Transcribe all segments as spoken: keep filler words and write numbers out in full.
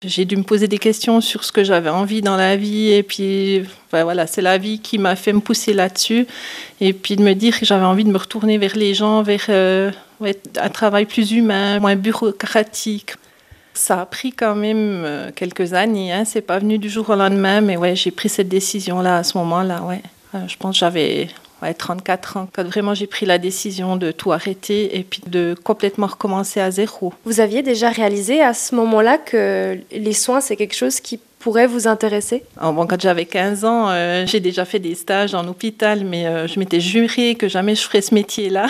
J'ai dû me poser des questions sur ce que j'avais envie dans la vie et puis enfin, voilà, c'est la vie qui m'a fait me pousser là-dessus et puis de me dire que j'avais envie de me retourner vers les gens, vers euh, ouais, un travail plus humain, moins bureaucratique. Ça a pris quand même euh, quelques années, hein, c'est pas venu du jour au lendemain, mais ouais, j'ai pris cette décision-là à ce moment-là. Ouais. Euh, je pense que j'avais ouais, trente-quatre ans quand vraiment j'ai pris la décision de tout arrêter et puis de complètement recommencer à zéro. Vous aviez déjà réalisé à ce moment-là que les soins, c'est quelque chose qui pourrait vous intéresser ? Alors bon, quand j'avais quinze ans, euh, j'ai déjà fait des stages en hôpital, mais euh, je m'étais jurée que jamais je ferais ce métier-là.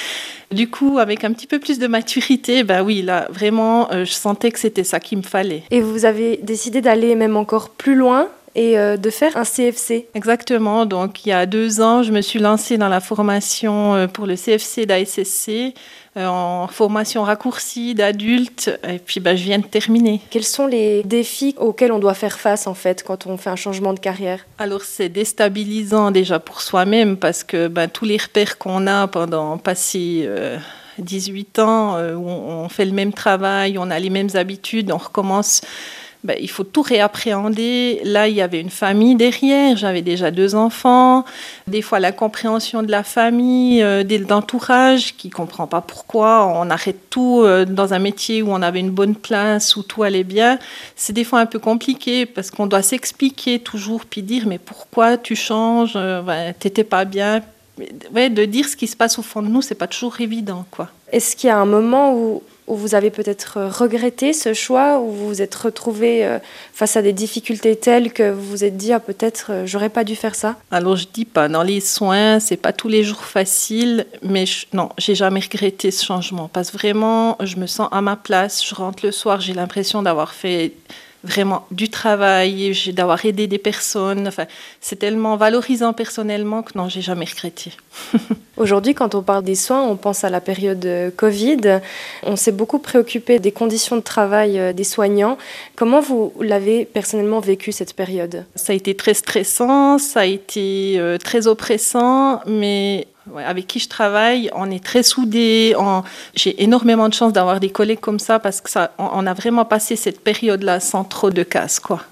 Du coup, avec un petit peu plus de maturité, ben oui, là, vraiment, euh, je sentais que c'était ça qu'il me fallait. Et vous avez décidé d'aller même encore plus loin et euh, de faire un C F C. Exactement. Donc, il y a deux ans, je me suis lancée dans la formation euh, pour le C F C d'A S S C, euh, en formation raccourcie d'adultes. Et puis, ben, je viens de terminer. Quels sont les défis auxquels on doit faire face, en fait, quand on fait un changement de carrière ? Alors, c'est déstabilisant déjà pour soi-même parce que ben, tous les repères qu'on a pendant passé euh, dix-huit ans, euh, où on fait le même travail, on a les mêmes habitudes, on recommence... Ben, il faut tout réappréhender. Là, il y avait une famille derrière, j'avais déjà deux enfants. Des fois, l'incompréhension de la famille, euh, de l'entourage qui ne comprend pas pourquoi on arrête tout euh, dans un métier où on avait une bonne place, où tout allait bien. C'est des fois un peu compliqué parce qu'on doit s'expliquer toujours, puis dire « mais pourquoi tu changes euh, ben, t'étais pas bien ?» Ouais, de dire ce qui se passe au fond de nous, c'est pas toujours évident, quoi. Est-ce qu'il y a un moment où, où vous avez peut-être regretté ce choix, où vous vous êtes retrouvé euh, face à des difficultés telles que vous vous êtes dit ah, peut-être euh, j'aurais pas dû faire ça ? Alors je dis pas, dans les soins, c'est pas tous les jours facile, mais je, non, j'ai jamais regretté ce changement parce que vraiment, je me sens à ma place. Je rentre le soir, j'ai l'impression d'avoir fait vraiment du travail, d'avoir aidé des personnes. Enfin, c'est tellement valorisant personnellement que non, j'ai jamais regretté. Aujourd'hui, quand on parle des soins, on pense à la période Covid. On s'est beaucoup préoccupé des conditions de travail des soignants. Comment vous l'avez personnellement vécu cette période ? Ça a été très stressant, ça a été euh, très oppressant, mais... Ouais, avec qui je travaille, on est très soudés. On... J'ai énormément de chance d'avoir des collègues comme ça parce que ça, on, on a vraiment passé cette période-là sans trop de casse, quoi.